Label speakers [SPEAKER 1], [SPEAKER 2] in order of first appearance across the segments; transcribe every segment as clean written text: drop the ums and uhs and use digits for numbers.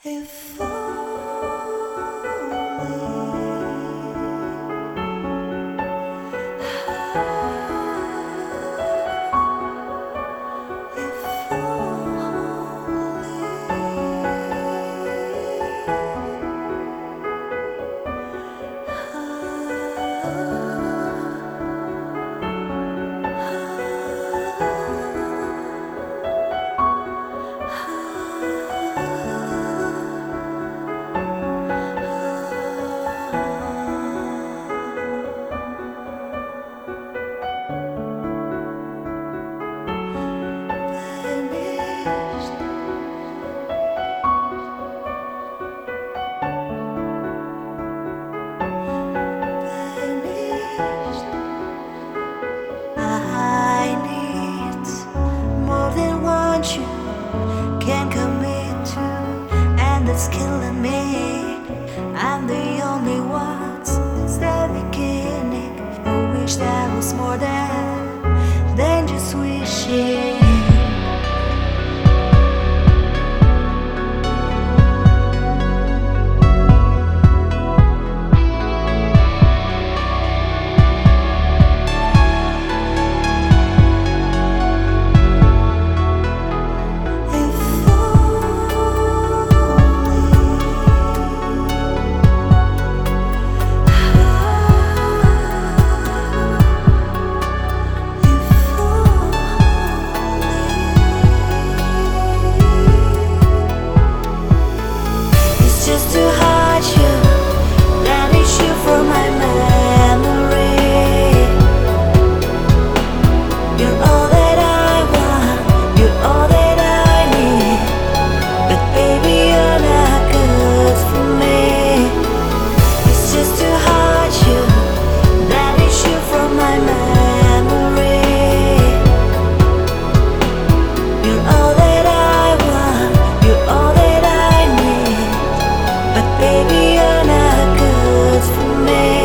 [SPEAKER 1] If only, if I need more than what you can commit to, and it's killing me. I'm the only one since the beginning who wish that was more than just wishing. Just to hide you, banish you from my memory. You're all that I want, you're all that I need, but baby you're not good for me. It's just to hide you, banish you from my memory. You're all that I want, you're all that I need, but baby, you're not good for me.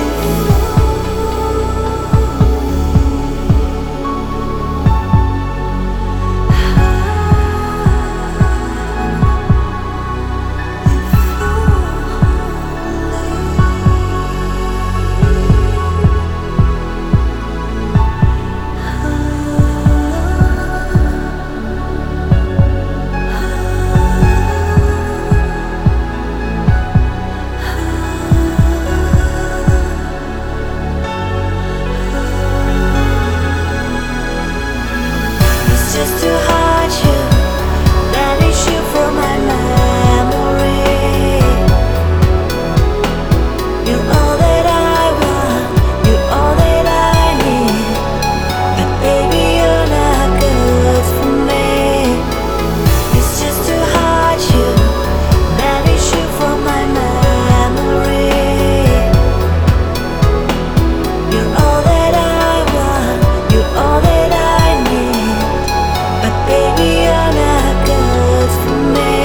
[SPEAKER 1] Just to hide you, banish you from my memory. You're all that I want, you're all that I need, but baby you're not good for me. It's just to hide you, banish you from my memory. You're all that I want, you're all that I need, but baby, you're not good for me.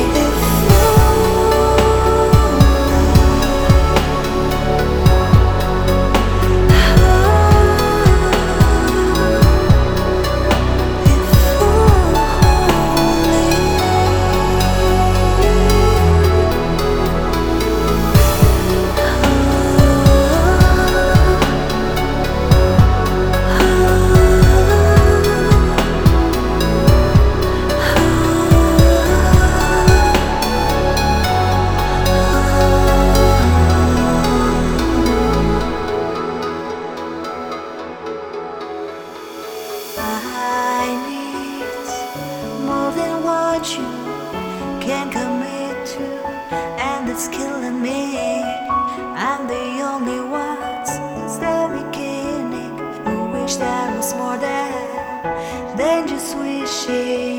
[SPEAKER 1] I need more than what you can commit to, and it's killing me. I'm the only one since the beginning who wish that was more than just wishing.